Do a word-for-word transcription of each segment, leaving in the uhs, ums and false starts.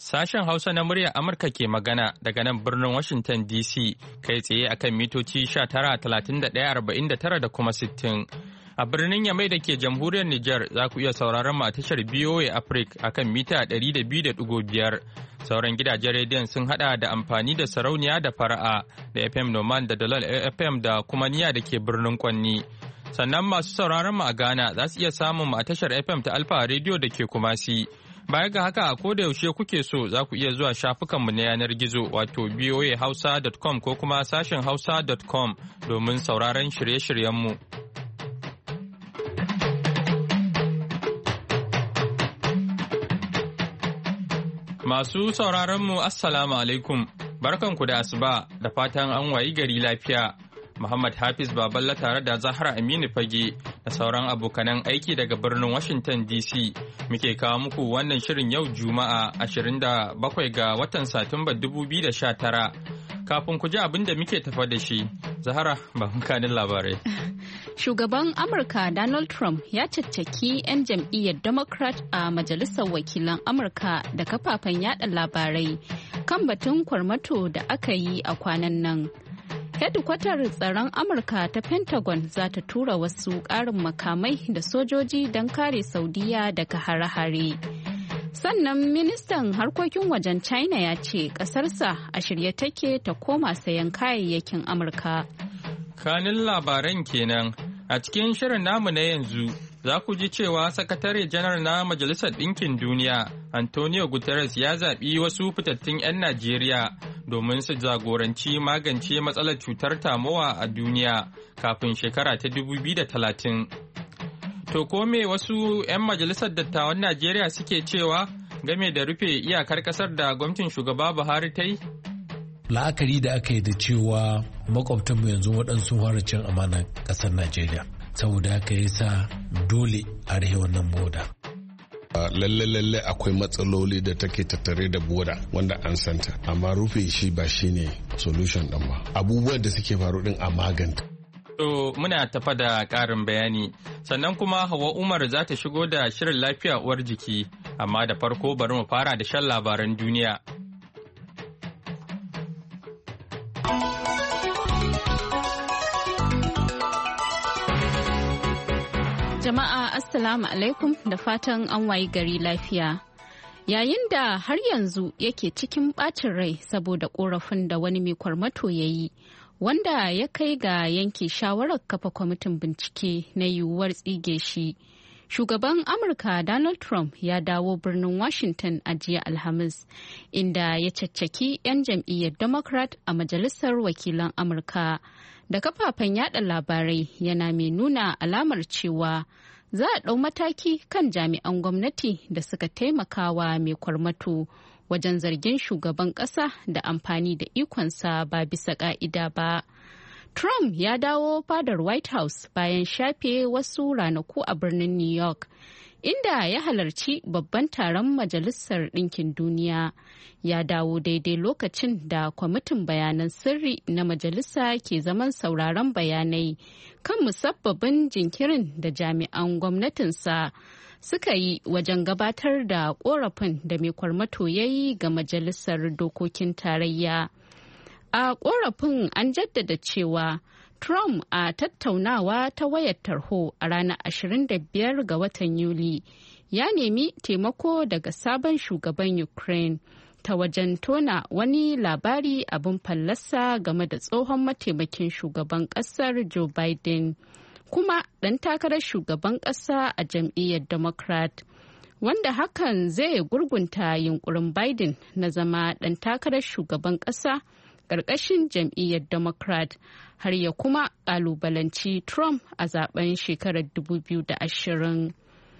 Sashen Hausa na muryar Amurka ke magana daga nan birnin Washington D C kai tsaye akan mitoci sha tara talatin da ɗaya arba'in da tara da kuma sittin. A birnin Yamai da ke jamhuriyar Nijar za ku iya sauraron mu a tashar B O A Africa akan mita ɗari da biyu da ɗigo biyar. Sauran gidajen rediyon sun hada da amfani da sarauniya da fara'a da F M Noman da Dalal F M da kuma niya da ke birnin Kwanni. Sannan masu sauraron mu a Ghana za su iya samun mu a tashar F M ta Alfa Radio da ke Kumasi. Baya ga haka ko da yaushe kuke so za ku iya zuwa shafukanmu na yanar gizo wato b o a hausa dot com ko kuma sashen hausa dot com domin sauraron shirye-shiryenmu. Masu sauraronmu Assalamu alaikum, barkanku da asuba da fatan an wayi gari lafiya. Muhammad Hafiz Baballa tare da Zahra Aminu Fage da sauran abokanan aiki daga birnin Washington D C muke kawo muku wannan shirin yau Juma'a ashirin da bakwai ga watan Satumba dubu biyu da sha tara. Kafin ku ji abin da muke tafa da shi, Zahra ba kanin labarai. Shugaban Amurka Donald Trump ya caccaki 'yan jam'iyyar Democrat a Majalisar Wakilan Amurka da kafafen yada labarai kan batun kwarmato da aka yi a kwanan nan. Hedikwatar tsaron Amurka ta Pentagon za ta tura wasu ƙarin makamai da sojoji don kare Saudiya daga hare-hare. Sannan ministan harkokin wajen China ya ce ƙasarsa a shirye take ta koma sayan kayayyakin Amurka. Kanin labaran kenan a cikin shirin namu na yanzu za ku ji cewa sakatare janar na Majalisar Ɗinkin Duniya Antonio Guterres ya zaɓi wasu fitattun 'yan Najeriya domin su jagoranci magance matsalar cutar tamowa a duniya kafin shekara ta dubu biyu da talatin. To ko me wasu 'yan majalisar dattawan Najeriya suke cewa game da rufe iyakar kasar da gwamnatin shugaba Buhari ta yi? La'akari da aka yi da cewa makwabtanmu yanzu waɗansu fara cin amanar ƙasar Najeriya. Saboda haka ya sa dole a rahe wannan boda. lalle-lalle akwai matsaloli da take tattare da boda wanda an santa amma rufe shi ba shine solution din ba abubuwan da suke faru din a maganta. To muna tafa da ƙarin bayani sannan kuma Hawa Umar za ta shigo da shirin lafiya uwar jiki amma da farko bari mu fara da shan labaran duniya. Jama'a Assalamu alaikum da fatan an wayi gari lafiya. Yayin da har yanzu yake cikin ɓacin rai saboda ƙorafin da wani mai kwarmato ya yi, wanda ya kai ga yanke shawarar kafa kwamitin bincike na yiwuwar tsige shi. Shugaban Amurka Donald Trump ya dawo birnin Washington a jiya Alhamis, inda ya caccaki 'yan jam'iyyar Democrat a Majalisar Wakilan Amurka. Da kafafen yada labarai yana mai nuna alamar cewa za a ɗau mataki kan jami'an gwamnati da suka taimakawa mai kwarmato wajen zargin shugaban ƙasa da amfani da ikonsa ba bisa ƙa'ida ba. Trump ya dawo fadar White House bayan shafe wasu ranaku a birnin New York, inda ya halarci babban taron Majalisar Ɗinkin Duniya. Ya dawo daidai lokacin da kwamitin bayanan sirri na majalisa ke zaman sauraron bayanai kan musabbabin jinkirin da jami'an gwamnatinsa suka yi wajen gabatar da korafin da mai kwarmato ya yi ga majalisar dokokin tarayya. A korafin an jaddada cewa Trump a tattaunawa ta wayar tarho a ranar ashirin da biyar ga watan Yuli ya nemi taimako daga sabon shugaban Ukraine ta wajen tona wani labari abin fallasa game da tsohon mataimakin shugaban kasar Joe Biden kuma ɗan takarar shugaban ƙasa a jam'iyyar Democrat, wanda hakan zai gurgunta yunkurin Biden na zama ɗan takarar shugaban ƙasa ƙarƙashin jam'iyyar Democrat har ya kuma ƙalubalanci Trump a zaben shekarar dubu biyu da ashirin.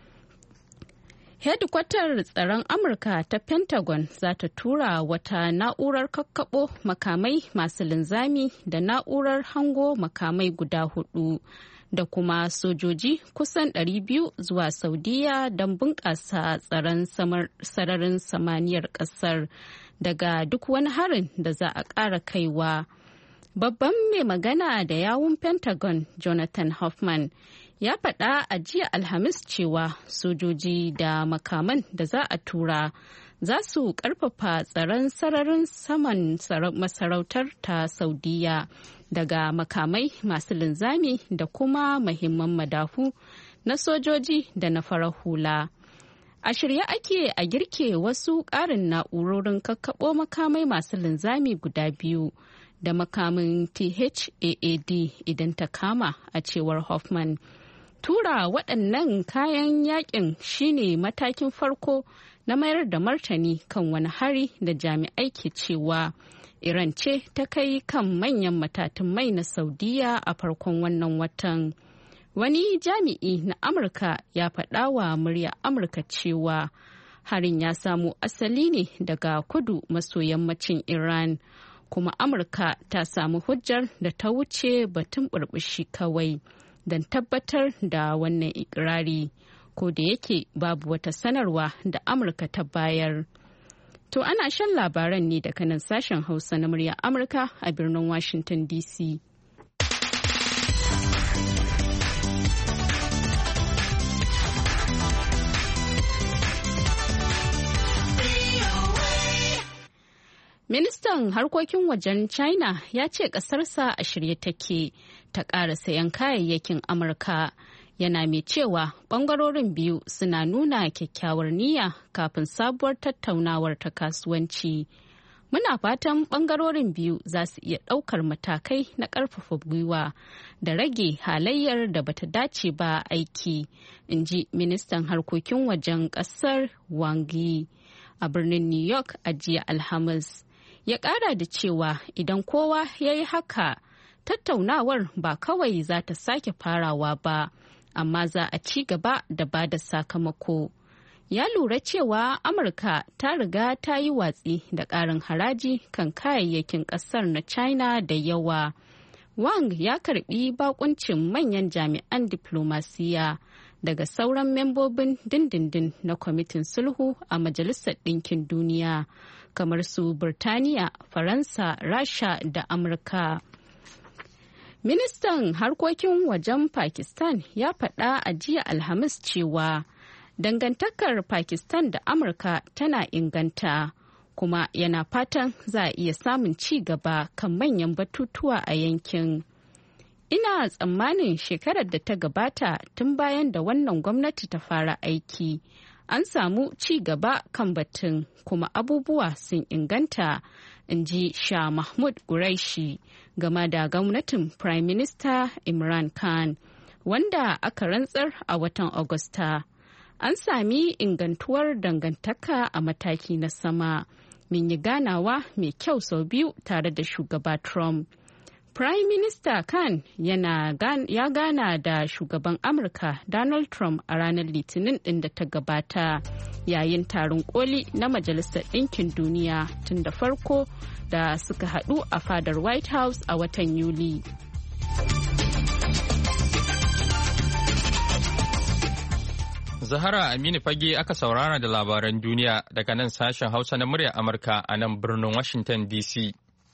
Hedikwatar tsaron Amurka ta Pentagon za ta tura wata na'urar kakkaɓo makamai masu linzami da na'urar hango makamai guda hudu da kuma sojoji kusan ɗari biyu zuwa Saudiya don bunƙasa tsaron sararin samaniyar ƙasar daga duk wani harin da za a ƙara kaiwa. Babban mai magana da yawun Pentagon Jonathan Hoffman ya faɗa a jiya Alhamis cewa sojoji da makaman da za a tura za su ƙarfafa tsaron sararin saman masarautar ta Saudiya daga makamai masu linzami da kuma muhimman madafu na sojoji da na farar hula. A shirye ake a girke wasu ƙarin na'urorin kakkaɓo makamai masu linzami guda biyu da makamin T H A A D idan ta kama, a cewar Hoffman. Tura waɗannan kayan yakin shine matakin farko na mayar da martani kan wani hari da jami'ai ke cewa Iran ce ta kai kan manyan matatun mai na Saudiya a farkon wannan watan. Wani jami'i na Amurka ya faɗa wa murya Amurka cewa harin ya samo asali ne daga kudu maso yammacin Iran, kuma Amurka ta samu hujjar da ta wuce batun burbushi kawai don tabbatar da wannan ikirari, ko da yake babu wata sanarwa da Amurka ta bayar. To ana shan labaran ne daga nan sashen Hausa na murya Amurka a birnin Washington D C. Ministan harkokin wajen China ya ce ƙasarsa a shirye take ta ƙara sayan kayayyakin Amurka, yana mai cewa ɓangarorin biyu suna nuna kyakkyawar niyya kafin sabuwar tattaunawar ta kasuwanci. Muna fatan ɓangarorin biyu za su iya ɗaukar matakai na ƙarfafa gwiwa da rage halayyar da bata dace ba aiki, in ji ministan harkokin wajen ƙasar Wang Yi a birnin New York a jiya Alhamis. Ya ƙara da cewa idan kowa ya yi haka, tattaunawar ba kawai za ta sake farawa ba, amma za a ci gaba da ba da sakamako. Ya lura cewa Amurka ta riga ta yi watsi da ƙarin haraji kan kayayyakin ƙasar na China da yawa. Wang ya karbi bakuncin manyan jami'an diplomasiya daga sauran membobin dindindin na kwamitin sulhu a Majalisar Ɗinkin Duniya, kamar su Birtaniya, Faransa, Rasha da Amurka. Ministan harkokin wajen Pakistan ya faɗa a jiya Alhamis cewa dangantakar Pakistan da Amurka tana inganta, kuma yana fatan za a iya samun ci gaba kan manyan batutuwa a yankin. Ina tsammanin shekarar da ta gabata, tun bayan da wannan gwamnati ta fara aiki, an samu ci gaba kan batun, kuma abubuwa sun inganta, in ji Shah Mahmud Qureshi game da gwamnatin Prime Minister Imran Khan, wanda aka rantsar a watan Agusta. An sami ingantuwar dangantaka a mataki na sama. Mun yi ganawa mai kyau sau biyu tare da shugaba Trump. Prime Minister Khan yana gan, ya gana da shugaban Amurka Donald Trump a ranar Litinin ɗin da ta gabata, yayin taron koli na Majalisar Ɗinkin Duniya tun da farko da suka haɗu a fadar White House a watan Yuli. Zahara Aminu Fage aka saurara da labaran duniya daga nan sashen Hausa na muryar Amurka a nan birnin Washington D C.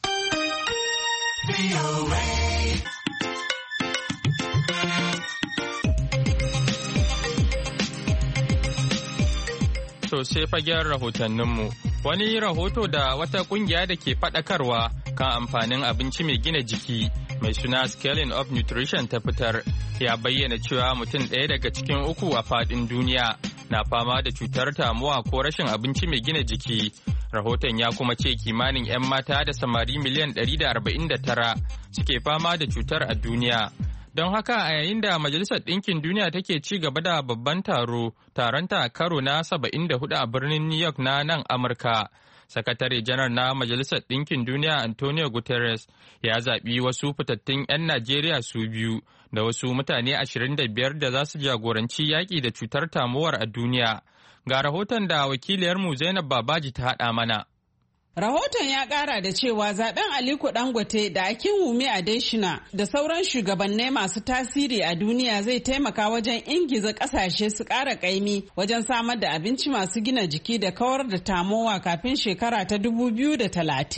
To sai fagen rahotanninmu. Wani rahoto da wata kungiya da ke faɗakarwa kan amfanin abinci mai gina jiki mai suna Scaling Up Nutrition ta fitar ya bayyana cewa mutum ɗaya daga cikin uku a faɗin duniya na fama da cutar tamuwa ko rashin abinci mai gina jiki. Rahoton ya kuma ce kimanin 'yan mata da samari miliyan ɗari da arba'in da tara suke fama da cutar a duniya. Don haka a yayin da Majalisar Ɗinkin Duniya take ci gaba da babban taro, taronta karo na saba'in da hudu a birnin New York na nan Amurka. Sakatare janar na Majalisar Ɗinkin Duniya Antonio Guterres ya zaɓi wasu fitattun 'yan Najeriya su biyu da wasu mutane ashirin da biyar da za su jagoranci yaƙi da cutar tamuwar a duniya. Ga rahoton da wakiliyarmu Zainab Babaji ta haɗa mana. Rahoton ya ƙara da cewa zaben Aliko Dangote da Akinwumi Adesina da sauran shugabannai masu tasiri a duniya zai taimaka wajen ingiza ƙasashe su ƙara ƙaimi wajen samar da abinci masu gina jiki da kawar da tamowa kafin shekara ta dubu biyu da talatin.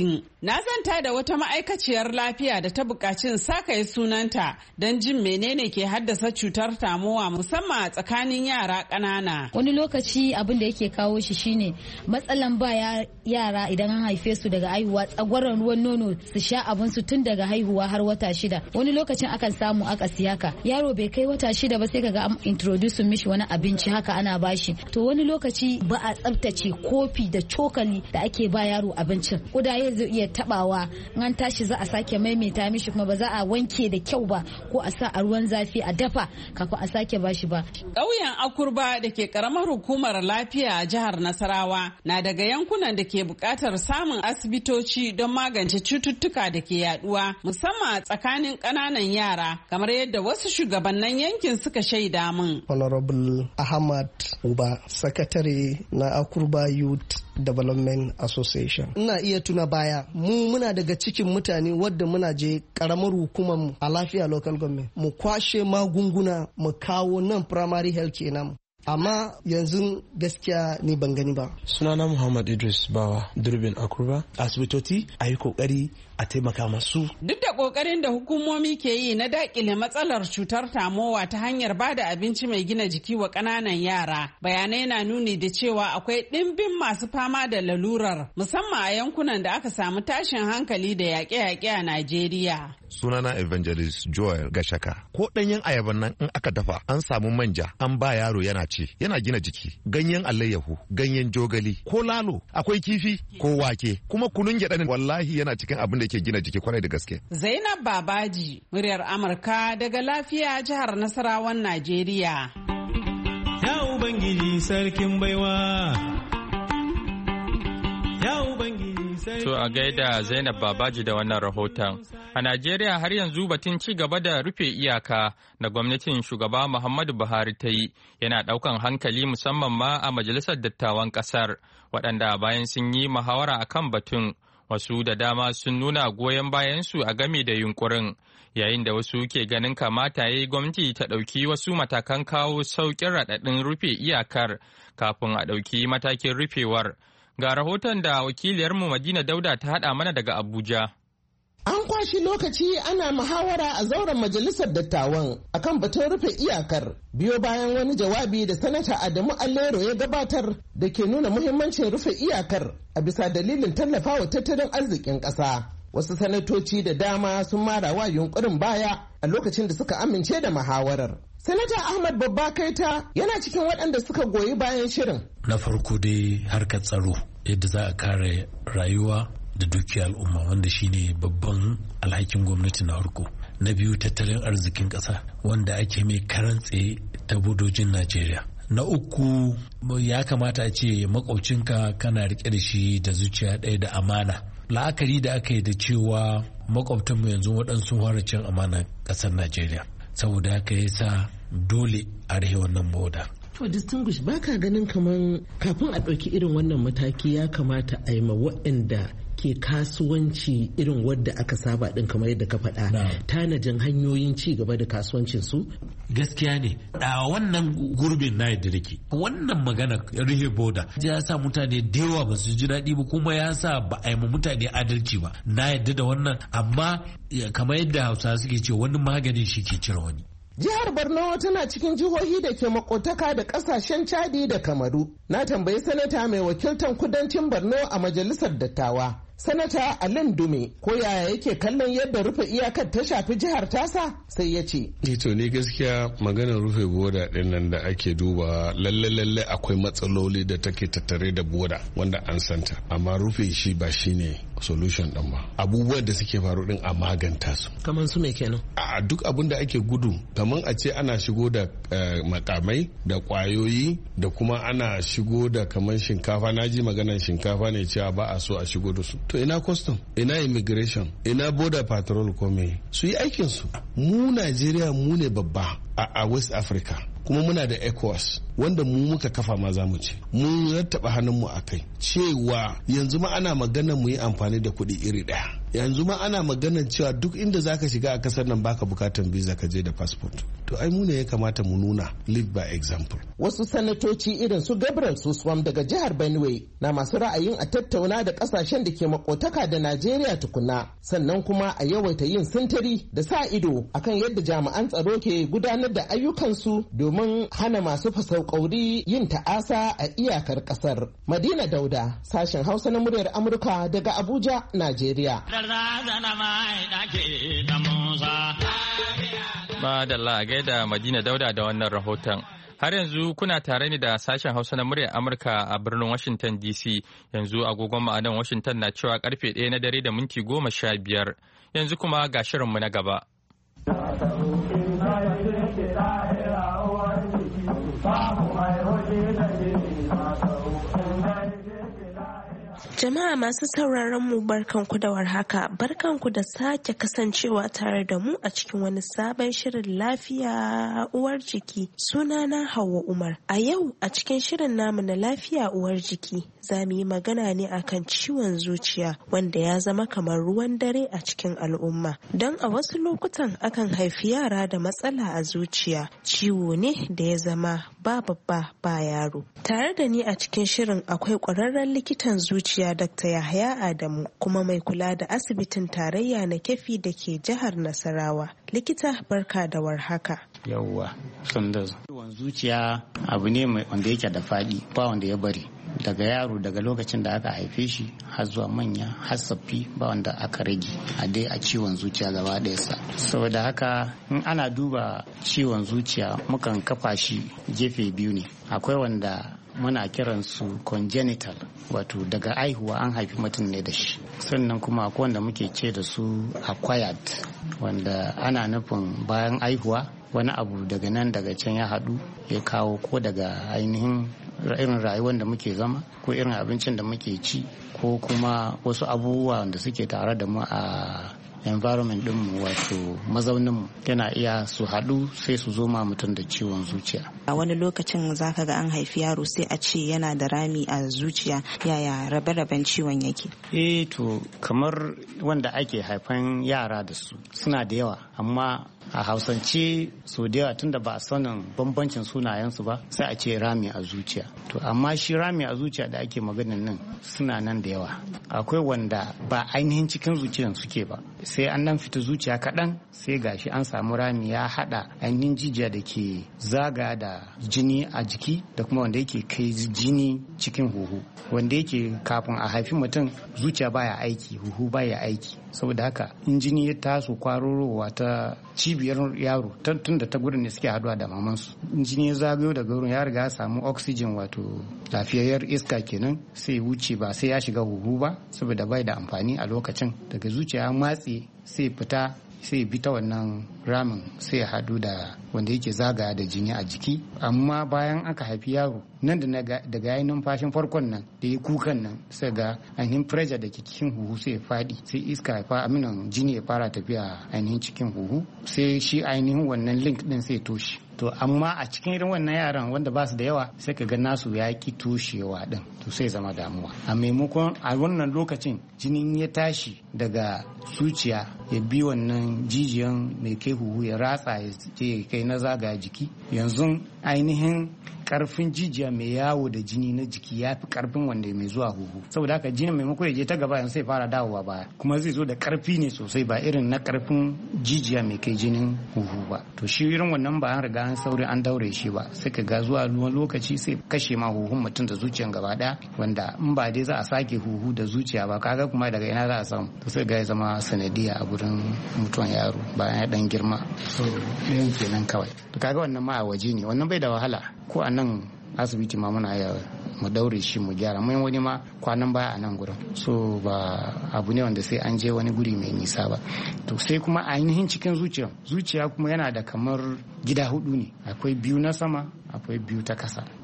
Na zanta da wata ma'aikaciyar lafiya da ta buƙaci sakaye sunanta don jin menene ke haddasa cutar tamowa musamman a tsakanin yara ƙanana. Wani lokaci abin da yake kawo shi shine matsalan ba yara idan an haife su daga haihuwa tsagwaron ruwan nono su sha abin su tun daga haihuwa har wata shida. Wani lokacin akan samu aka siyaka yaro bai kai wata shida ba sai kaga an introduce mishi wani abinci haka ana bashi. To wani lokaci ba a tsaftace kofi da cokali da ake ba yaro abincin. Kudaye zai iya tabawa in an tashi za a sake maimaita mishi kuma ba za a wanke da kyau ba ko a sa a ruwan zafi a dafa kafin a sake bashi ba. Ƙauyen Akurba da ke karamar hukumar lafiya a jihar Nasarawa na daga yankunan da ke buƙatar samun asibitoci don magance cututtuka da ke yaduwa musamman a tsakanin ƙananan yara kamar yadda wasu shugabannin yankin suka shaida min. Honorable Ahmad Uba, sakatare na Akurba Youth Development Association. Ina iya tuna baya mu muna daga cikin mutane wadda muna je karamar hukumar mu a lafiya local government mu kwashe magunguna mu kawo nan primary health kenan. Amma yanzu gaskiya ni ban gani ba. Sunana Muhammad Idris Bawa, Durbin Akurba. Asibitoci a yi kokari a taimaka masu. Duk da kokarin da hukumomi ke yi na dakile matsalar cutar tamowa ta hanyar bada abinci mai gina jiki wa ƙananan yara, bayanai na nuni da cewa akwai ɗimbin masu fama da lalurar musamman a yankunan da aka samu tashin hankali da yaƙe-yaƙe a Najeriya. Sunana Evangelist Joel Gashaka. Ko ɗanyen ayaban nan in aka dafa an samu manja an ba yaro yana ci yana gina jiki. Ganyen alayyahu, ganyen jogali, ko lalo, akwai kifi ko wake, kuma kunun gyaɗa wallahi yana cikin abin da ke gina jiki kwarai da gaske. Zainab Babaji, muryar Amurka daga lafiya jihar Nasarawan Najeriya. Ya Ubangiji sarkin baiwa. Ya Ubangiji. To a gaida Zainab Babaji da wannan rahoton. A Najeriya har yanzu batun ci gaba da rufe iyaka da gwamnatin shugaba Muhammadu Buhari ta yi yana ɗaukan hankali musamman ma a majalisar dattawan ƙasar waɗanda bayan sun yi muhawara a kan batun wasu da dama sun nuna goyon bayansu a game da yunkurin yayin da wasu ke ganin kamata ya yi gwamnati ta ɗauki wasu matakan kawo sauƙin raɗaɗin rufe iyakar kafin a ɗauki matakin rufewar. Ga rahoton da wakiliyarmu Madina Dauda ta haɗa mana daga Abuja. An kwashi lokaci ana muhawara a zauren majalisar dattawan akan batun rufe iyakar biyo bayan wani jawabi da sanata Adamu Allero ya gabatar da ke nuna muhimmancin rufe iyakar a bisa dalilin tallafawa tattalin arzikin ƙasa. Wasu sanatoci da dama sun mara wa yunkurin baya a lokacin da suka amince da muhawarar. Sanata Ahmad Babba Kaita yana cikin waɗanda suka goyi bayan shirin. Na farko dai harkar tsaro yadda za a kare rayuwa da dukiyar al'umma wanda shine babban alhakin gwamnati na farko. Na biyu tattalin arzikin ƙasa wanda ake mai karantse ta bodojin Najeriya. Na uku ya kamata a ce makwabcinka kana rike da shi da zuciya ɗaya da amana. La'akari da aka yi da cewa makwabtanmu yanzu waɗansu fara cin amana ƙasar Najeriya. Saboda haka ya sa dole a rahe wannan boda. To distinguish baka ganin kamar kafin a ɗauki irin wannan mataki ya kamata a yi ma waɗanda ke kasuwanci irin wadda aka saba din kamar yadda ka faɗa tanajin hanyoyin ci gaba da kasuwancin su? Gaskiya ne a wannan gurbin na yadda dake wannan magana rihe boda ya sa mutane da yawa ba su ji daɗi ba kuma ya sa ba a yi ma mutane adalci ba na yadda da wannan amma kamar yadda Hausa suke ce wani maganin shi ke cire wani. Jihar Borno tana cikin jihohi da ke makotaka da kasashen Chadi da Kamaru. Na tambayi sanata mai wakiltan kudancin Borno a majalisar dattawa. Sanata Alin Dume ko yaya yake kallon yadda rufe iyakar ta shafi jihar tasa sai ya ce. Ito ne gaskiya maganar rufe boda din nan da ake duba lalle lalle akwai matsaloli da take tattare da boda wanda an santa amma rufe shi ba shine solution din ba. Abubuwan da suke faru din a maganta su. Kaman su me kenan? A duk abin da ake gudu kaman a ce ana shigo da makamai da kwayoyi da kuma ana shigo da kaman shinkafa naji maganar shinkafa ne cewa ba a so a shigo da su. To ina custom, ina immigration, ina border patrol ko me su yi aikin su. Mu Najeriya mu ne babba a West Africa. Kuma muna da ECOWAS wanda mu muka kafa ma za mu ce. Mun rattaba hannunmu a kai. Cewa yanzu ma ana magana mu yi amfani da kuɗi iri ɗaya. Yanzu ma ana magana cewa duk inda zaka shiga a kasar nan baka bukatan visa ka je da passport. to ai mu ne ya kamata mu nuna lead by example. Wasu sanatoci irin su Gabriel Suswam daga jihar Benue na masu ra'ayin a tattauna da kasashen da ke makotaka da Najeriya tukuna, sannan kuma a yawaita yin sintiri da sa ido akan yadda jami'an tsaro ke gudanar da ayyukansu domin hana masu fasaukauri yin ta'asa a iyakar kasar. Madina Dauda, sashen Hausa na muryar Amurka daga Abuja, Najeriya. Madalla, gaida Madina Dauda da wannan rahoton. Har yanzu kuna tare ne da sashen Hausa na muryar Amurka a birnin Washington D C. Yanzu agogon ma'anan Washington na cewa karfe ɗaya na dare da minti goma sha biyar. Yanzu kuma ga shirinmu na gaba. Jama'a masu sauraron mu barkanku da warhaka, barkanku da sake kasancewa tare da mu a cikin wani sabon shirin lafiya uwar jiki. Sunana Hauwa Umar. A yau a cikin shirin namu na lafiya uwar jiki za mu yi magana ne akan ciwon zuciya wanda ya zama kamar ruwan dare a cikin al'umma. Don a wasu lokutan akan haifi yara da matsala a zuciya. Ciwo ne da ya zama ba babba ba yaro. Tare da ni a cikin shirin akwai ƙwararren likitan zuciya Dakta Yahaya Adamu, kuma mai kula da asibitin tarayya na Kefi da ke jihar Nasarawa. Likita, barka da warhaka. Yawwa, sanda ciwon zuciya abu ne wanda yake da faɗi, ba wanda ya bari. Daga yaro daga lokacin da aka haife shi har zuwa manya har tsaffi ba wanda aka rage a dai a ciwon zuciya gaba ɗaya sa. Saboda haka in ana duba ciwon zuciya mukan kafa shi gefe biyu ne. Akwai wanda muna kiransu congenital, wato daga aihuwa an haifi mutum ne da shi. Sannan kuma akwai wanda muke ce da su acquired, wanda ana nufin bayan aihuwa wani abu daga nan daga can ya haɗu ya kawo ko daga ainihin irin rayuwar da muke zama ko irin abincin da muke ci ko kuma wasu abubuwa da suke tare da mu a environment ɗinmu, wato mazauninmu, yana iya su haɗu sai su zo ma mutum da ciwon zuciya. A wani lokacin zaka ga an haifi yaro sai a ce yana da rami a zuciya, yaya rabe-raben ciwon yake? Eh to kamar wanda ake haifan yara da su suna da yawa, amma a hausance so da yawa tunda ba a sanin bambancin sunayensu ba sai a ce rami a zuciya. To amma shi rami a zuciya da ake maganin nan suna nan da yawa. Akwai wanda ba ainihin cikin zuciyan suke ba, sai an nan fita zuciya kaɗan sai gashi an samu rami ya haɗa ainihin jijiya da ke zaga da jini a jiki da kuma wanda yake kai jini cikin huhu, wanda yake kafin a haifi mutum zuciya baya aiki, huhu baya aiki. Saboda haka in jini ya taso kwarorowa ta cibiyar yaro tun da ta gurin ne suke haduwa da mamansu, in jini ya zagayo daga wurin ya riga ya samu oxygen, wato lafiyayyar iska kenan, sai wuce ba sai ya shiga huhu ba saboda bai da amfani a lokacin. Daga zuciya ya matse sai fita sai bi ta wannan ramin sai ya hadu da wanda yake zagaya da jini a jiki. Amma bayan aka haifi yaro nan da daga yayin numfashin farkon nan da ya kukan nan sai ga ainihin pressure da ke cikin huhu sai ya fadi, sai iska ya fara aminan jini ya fara tafiya ainihin cikin huhu, sai shi ainihin wannan link din sai toshe. To amma a cikin irin wannan yaran wanda ba su da yawa sai ka ga nasu ya ki toshewa din, to sai zama damuwa. A maimakon a wannan lokacin jinin ya tashi daga zuciya ya bi wannan jijiyan mai kai huhu ya ratsa ya je kai na zagaya jiki, yanzu ainihin karfin jijiya mai yawo da jini na jiki ya fi karfin wanda mai zuwa huhu. Saboda haka jinin maimako ya je ta gaba yanzu sai fara dawowa baya, kuma zai zo da karfi ne sosai, ba irin na karfin jijiya mai kai jinin huhu ba. To shi irin wannan ba an riga an sauri an daure shi ba, sai ka ga zuwa wani lokaci sai kashe ma huhun mutum da zuciyan gaba daya, wanda in ba dai za a sake huhu da zuciya ba kaga kuma daga ina za a samu, to sai ga ya zama sanadiya a gurin mutuwan yaro bayan ya dan girma. So ɗayan kenan kawai. To kaga wannan ma a waje ne, wannan bai da wahala, ko a nan asibiti ma muna ya mu daure shi mu gyara, mai wani ma kwanan baya a nan gurin. So ba abu ne wanda sai an je wani guri mai nisa ba. To sai kuma ainihin cikin zuciya zuciya kuma yana da kamar gida hudu ne, akwai biyu na sama akwai biyu ta kasa.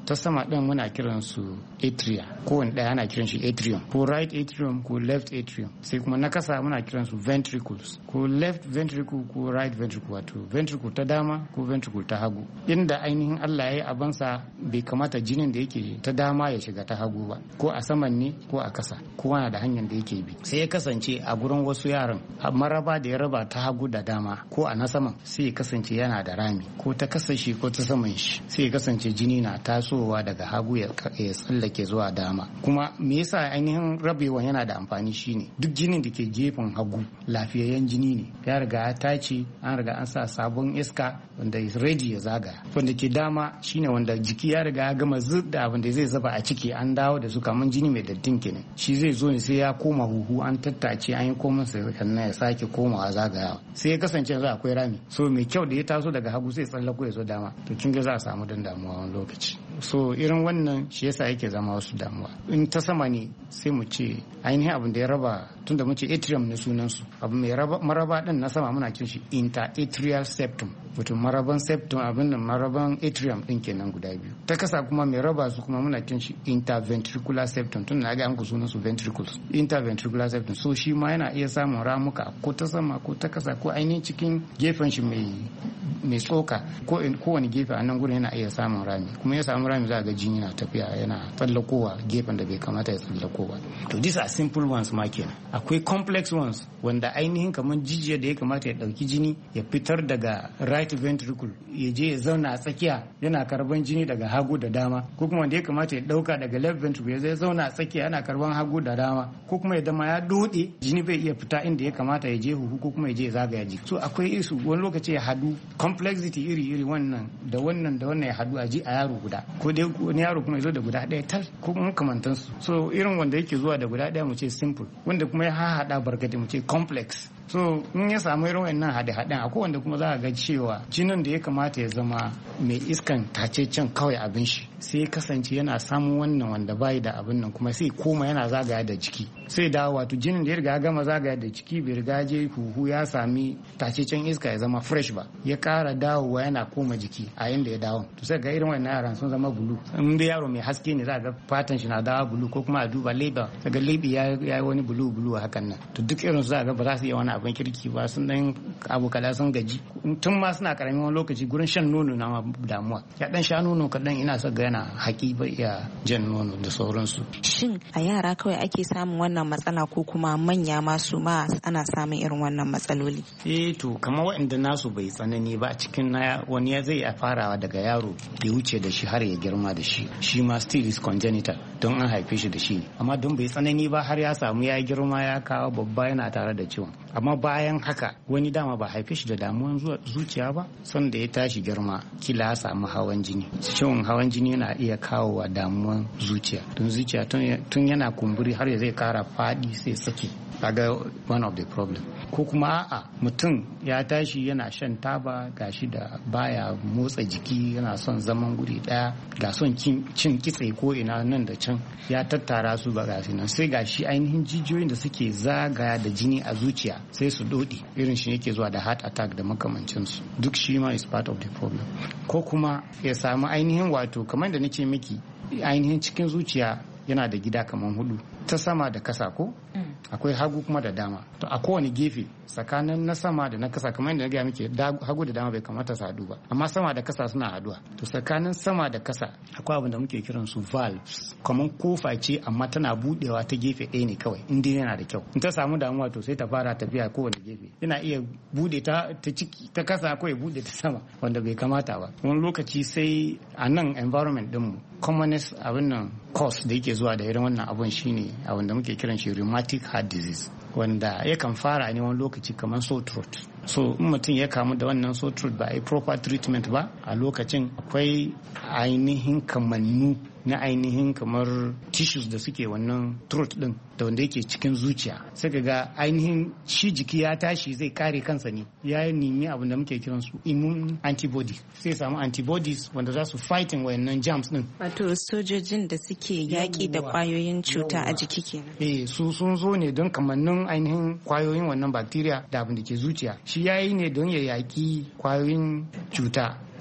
ta sama din muna kiran su atria, kowane ɗaya ana kiran shi atrium, ko right atrium ko left atrium. Sai kuma na kasa muna kiran su ventricles, ko left ventricle ko right ventricle, wato ventricle ta dama ko ventricle ta hagu. Inda ainihin Allah ya yi abansa bai kamata jinin da yake ta dama ya shiga ta hagu ba, ko a saman ne ko a kasa, kowa na da hanyar da yake bi. Sai ya kasance a gurin wasu yaran maraba da ya raba ta hagu da dama ko a na saman sai ya kasance yana da rami, ko ta kasa shi ko ta saman shi, sai ya kasance jini na tasowa daga hagu ya tsallake zuwa dama. Kuma me yasa ainihin rabewa yana da amfani shine duk jinin da ke gefen hagu lafiyayyen jini ne, ya riga ya tace, an riga an sa sabon iska wanda is ready ya zaga. Wanda ke dama shine wanda jiki ya riga ya gama zub da abin da zai zuba a ciki, an dawo da su kaman jini mai dattin kenan. Shi zai zo ne sai ya koma huhu, an tattace an yi komai sai kanna ya sake komawa zagayawa. Sai ya kasance yanzu akwai rami, so mai kyau da ya taso daga hagu sai tsallako ya zo dama, to kin ga za a samu dan damuwa wani lokaci. So irin wannan shi yasa yake zama wasu damuwa. In ta sama ne sai mu ce ainihin abin da ya raba, tunda mu ce atrium ne sunan su, abu mai maraba din na sama muna kin shi interatrial septum, wato maraban septum abin da maraban atrium din kenan guda biyu. Ta kasa kuma mai raba su kuma muna kin shi interventricular septum, tun na ga an ku sunan su ventricles, interventricular septum. So shi ma yana iya samun ramuka ko ta sama ko ta kasa ko ainihin cikin gefen shi mai mai tsoka, ko kowane gefe a nan gurin yana iya samun rami, kuma ya samu rami za ga jini na tafiya yana tsallakowa gefen da bai kamata ya tsallako ba. To these are simple ones ma kenan. Akwai complex ones wanda ainihin kamar jijiyar da ya kamata ya dauki jini ya fitar daga right ventricle ya je ya zauna a tsakiya yana karban jini daga hagu da dama, ko kuma wanda ya kamata ya dauka daga left ventricle ya zai zauna a tsakiya yana karban hagu da dama, ko kuma ya dama ya dode jini bai iya fita inda ya kamata ya je huhu, ko kuma ya je ya zagaya jiki. So akwai isu wani lokaci ya hadu complexity iri-iri wannan da wannan da wannan ya hadu a ji a yaro guda, ko dai wani yaro kuma ya zo da guda ɗaya tal ko makamantansu. So irin wanda yake zuwa da guda ɗaya mu ce simple, wanda kuma ya haɗa barkatai mu ce complex. So in ya samu irin wannan haɗe-haɗen, akwai wanda kuma za a ga cewa jinin da ya kamata ya zama mai iskan tacecen kawai abin shi, sai ya kasance yana samun wannan wanda bayi da abin nan, kuma sai koma yana zagaya da jiki, sai dawo wato jinin da ya riga gama zagaya da jiki bai riga je huhu ya sami tacecen iska ya zama fresh ba, ya kara dawowa yana koma jiki a inda ya dawo. To sai ga irin wannan yaran sun zama bulu. In dai yaro mai haske ne za ga fatan shi na dawo bulu, ko kuma a duba leba daga lebi ya yi wani bulu bulu hakan nan. To duk irin su za ga ba za su iya wani abin kirki ba, sun dan abu kala sun gaji tun ma suna karamin wani lokaci gurin shan nono na damuwa, ya dan sha nono kadan ina sa ga yana haƙi ba iya jan nono da sauransu. Shin a yara kawai ake samun wannan matsala ko kuma manya masu ma ana samun irin wannan matsaloli? Eh to kamar waɗanda nasu bai tsanani ba, a cikin na wani ya zai iya farawa daga yaro ya wuce da shi har ya girma da shi, shi ma still is congenital don an haife shi da shi ne, amma don bai tsanani ba har ya samu ya girma ya kawo babba yana tare da ciwon. Amma bayan haka wani dama ba haife shi da damuwan zuciya ba, son da ya tashi girma kila ya samu hawan jini. Ciwon hawan jini yana iya kawo wa damuwan zuciya, don zuciya tun yana kumburi har ya zai kara fadi sai saki, kaga one of the problem. Ko kuma a'a mutum ya tashi yana shan taba, gashi da baya motsa jiki, yana son zaman guri daya, ga son cin kitse ko ina nan da can, ya tattara su ba gashi nan, sai gashi ainihin jijiyoyin da suke zagaya da jini a zuciya sai su dode, irin shi yake zuwa da heart attack da makamancinsu. Duk shi ma is part of the problem. Ko kuma ya samu ainihin wato kamar da nace miki, ainihin cikin zuciya yana da gida kamar hudu, ta sama da kasa ko akwai hagu kuma da dama. To a kowane gefe tsakanin na sama da na kasa, kamar yadda na gaya muke, hagu da dama bai kamata su haɗu ba, amma sama da kasa suna haɗuwa. To tsakanin sama da kasa akwai abin da muke kiran su valves, kamar kofa ce amma tana budewa ta gefe ɗaya ne kawai, in dai yana da kyau. In ta samu damuwa to sai ta fara tafiya kowane gefe, yana iya bude ta ta ciki ta kasa ko ya bude ta sama, wanda bai kamata ba. Wani lokaci sai a nan environment ɗinmu commonest abin nan cause da yake zuwa da irin wannan abun shine abin da muke kiran shi rheumatic heart disease, wanda yakan fara ne wani lokaci kamar sore throat. So in mutum ya kamu da wannan sore throat ba a yi proper treatment ba, a lokacin akwai ainihin kamannu na ainihin kamar tissues da suke wannan throat din da wanda yake cikin zuciya, sai ka ga ainihin shi jiki ya tashi zai kare kansa ne, ya nemi abin da muke kiran su immune antibody, sai samu antibodies wanda za su fighting wayannan germs din, wato sojojin da suke yaki da kwayoyin cuta a jiki kenan. Eh su sun zo ne don kamannin ainihin kwayoyin wannan bacteria da abin da ke zuciya, shi yayi ne don ya yaki kwayoyin cuta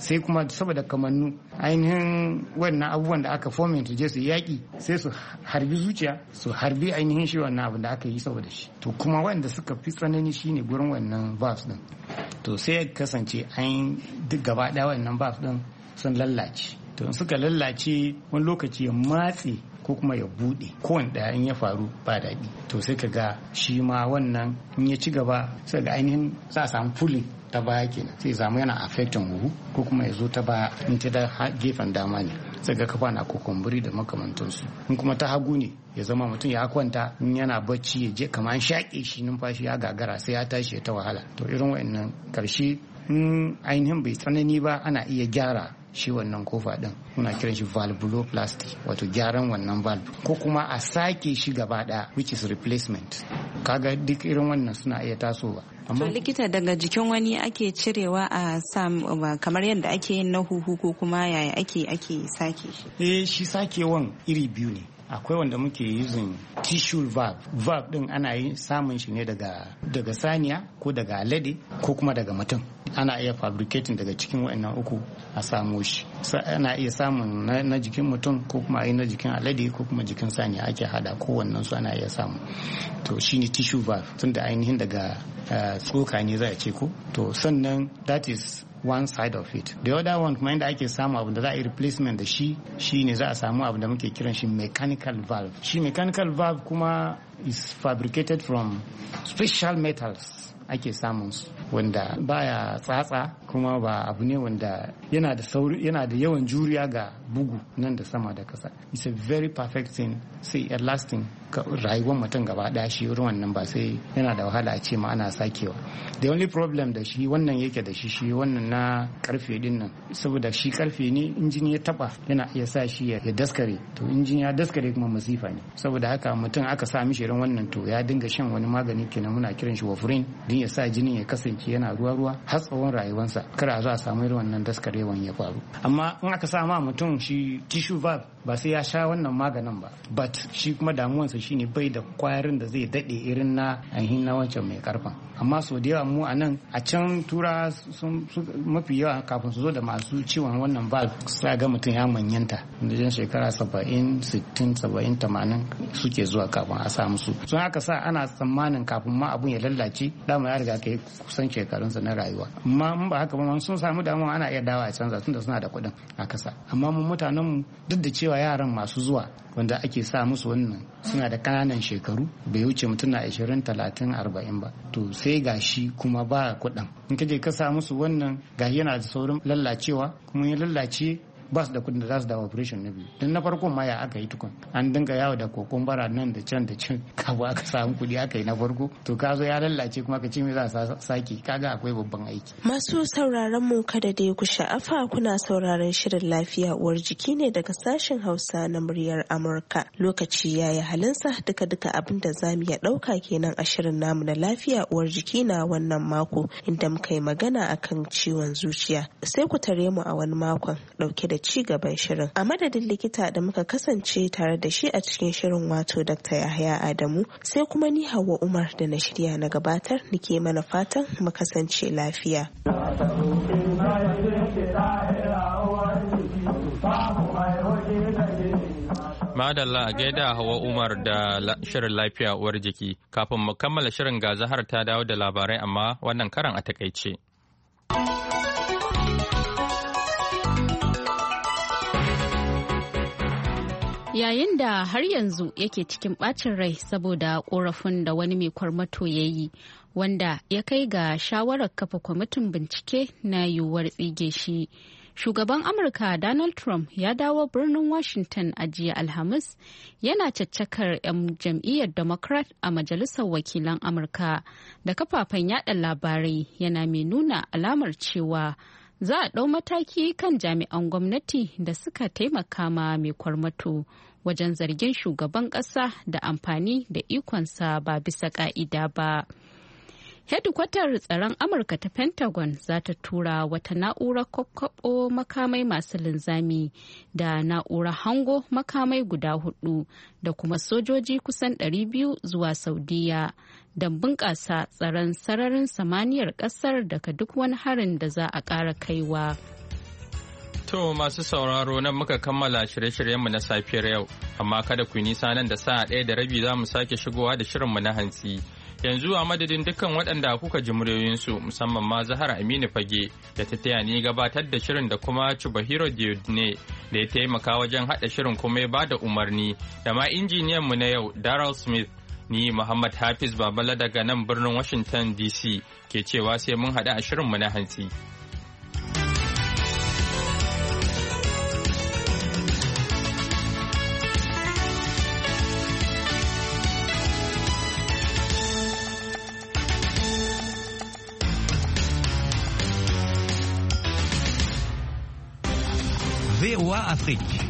sai kuma saboda kamannu ainihin wannan abubuwan da aka fomin je su yaƙi sai su harbi zuciya su harbi ainihin shi wannan abin da aka yi saboda shi. To kuma wanda suka fi tsanani shine gurin wannan valves din. To sai ya kasance an duk gaba ɗaya wannan valves din sun lallace. To suka lallace wani lokaci ya matse ko kuma ya bude kowane daya in ya faru ba daɗi. To sai ka ga shi ma wannan in ya ci gaba sai ga ainihin za a samu pulling ta baya kenan sai zamu yana affecting huhu ko kuma ya zo ta baya in ta da gefen dama ne sai ga kafa na kokumburi da makamantansu. In kuma ta hagu ne ya zama mutum ya kwanta in yana bacci ya je kamar shaƙe shi numfashi ya gagara sai ya tashi ya ta wahala. To irin wa'annan karshe in ainihin bai tsanani ba ana iya gyara shi wannan kofa din muna kiran shi valvuloplasty wato gyaran wannan valve ko kuma a sake shi gaba daya which is replacement. Kaga duk irin wannan suna iya tasowa. To likita daga jikin wani ake cirewa a sam kamar yadda ake yin na huhu ko kuma yaya ake ake sake shi? Eh shi sakewan iri biyu ne. Akwai wanda muke using tissue valve. Valve din ana yi samun shi ne daga daga saniya ko daga alade ko kuma daga mutum. Ana iya fabricating daga cikin waɗannan uku a samu shi. Ana iya samun na, na jikin mutum ko kuma a yi na jikin alade ko kuma jikin saniya ake hada kowannen su ana iya samu. To shine tissue valve tunda ainihin daga uh, tsoka ne za a ce ko. To sannan that is one side of it. The other one kuma inda ake samu abu da za a yi replacement da shi shine za a samu abu da muke kiran shi mechanical valve. Shi mechanical valve kuma is fabricated from special metals ake samun su wanda baya tsatsa kuma ba abu ne wanda yana da sauri yana da yawan juriya ga bugu nan da sama da kasa. It's a very perfect thing, sai a lasting rayuwar mutum gaba daya shi ruwan nan ba sai yana da wahala a ce ma ana sakewa. The only problem da shi wannan yake da shi shi wannan na karfe din nan saboda shi karfe ne injini ya taba yana iya sa shi ya daskare to injini ya daskare kuma masifa ne saboda haka mutum aka sa mishi irin wannan to ya dinga shan wani magani kenan muna kiran shi warfarin din ya sa jinin ya kasance yana ruwa ruwa har tsawon rayuwarsa kar a zo a samu irin wannan daskarewan ya faru. Amma in aka sa ma mutum shi tissue valve ba sai ya sha wannan maganin ba but shi kuma damuwansa shine bai da kwayarin da zai dade irin na ainihin na wancan mai karfan. Amma so da yawa mu a nan a can tura sun mafi yawa kafin su zo da masu ciwon wannan valve sai ga mutum ya manyanta da shekara saba'in sittin saba'in tamanin suke zuwa kafin a sa musu. Sun haka sa ana tsammanin kafin ma abun ya lallace dama ya riga kai kusan shekarunsa na rayuwa. Amma in ba haka ba sun samu damuwa ana iya dawa a canza tunda suna da kuɗin a kasa. Amma mu mutanen mu duk da cewa yaran masu zuwa wanda ake sa musu wannan suna da kananan shekaru bai wuce mutum na ashirin talatin arba'in ba to sai gashi kuma ba kuɗin in kaje ka sa musu wannan gashi yana da saurin lallacewa kuma ya lallace ba su da kudin da za su da operation na biyu don na farko ma ya aka yi tukun an dinga yawo da kokon bara nan da can da can kawo aka samu kudi aka yi na farko to ka zo ya lallace kuma ka ce me za a sake kaga akwai babban aiki. Masu sauraron mu kada da ku sha'afa kuna sauraron shirin lafiya uwar jiki ne daga sashen Hausa na muryar Amurka. Lokaci ya yi halinsa duka duka abin da za mu iya ɗauka kenan a shirin namu na lafiya uwar jiki na wannan mako inda muka yi magana akan ciwon zuciya sai ku tare mu a wani makon ɗauke da ci gaban shirin. A madadin likita da muka kasance tare da shi a cikin shirin wato Dakta Yahaya Adamu sai kuma ni Hauwa Umar da na shirya na gabatar nike mana fatan mu kasance lafiya. Madalla a gaida Hawa Umar da shirin lafiya uwar jiki kafin mu kammala shirin ga Zahar ta dawo da labarai amma wannan karan a takaice. Yayin da har yanzu yake cikin ɓacin rai saboda ƙorafin da wani mai kwarmato ya yi wanda ya kai ga shawarar kafa kwamitin bincike na yiwuwar tsige shi. Shugaban Amurka Donald Trump ya dawo birnin Washington a jiya Alhamis yana caccakar 'yan jam'iyyar Democrat a Majalisar Wakilan Amurka da kafafen yada labarai yana mai nuna alamar cewa za a ɗau mataki kan jami'an gwamnati da suka taimaka ma mai kwarmato wajen zargin shugaban ƙasa da amfani da ikonsa ba bisa ƙa'ida ba. Hedikwatar tsaron Amurka ta Pentagon za ta tura wata na'urar kwakwabo makamai masu linzami da na'urar hango makamai guda hudu da kuma sojoji kusan ɗari biyu zuwa Saudiya don bunƙasa tsaron sararin samaniyar ƙasar daga duk wani harin da za a ƙara kaiwa. To masu sauraro nan muka kammala shirye-shiryenmu na safiyar yau, amma kada ku nisa nan da sa'a ɗaya da rabi za mu sake shigowa da shirinmu na hantsi. Yanzu a madadin dukkan waɗanda kuka ji muryoyinsu musamman ma Zahara Aminu Fage da ta taya ni gabatar da shirin da kuma Chubahiro Diodne da ya taimaka wajen haɗa shirin kuma ya bada umarni da ma injiniyanmu na yau Daryl Smith. Ni Muhammad Hafiz Babala daga nan birnin Washington D C ke cewa sai mun haɗu a shirinmu na hantsi. V O A Afrique.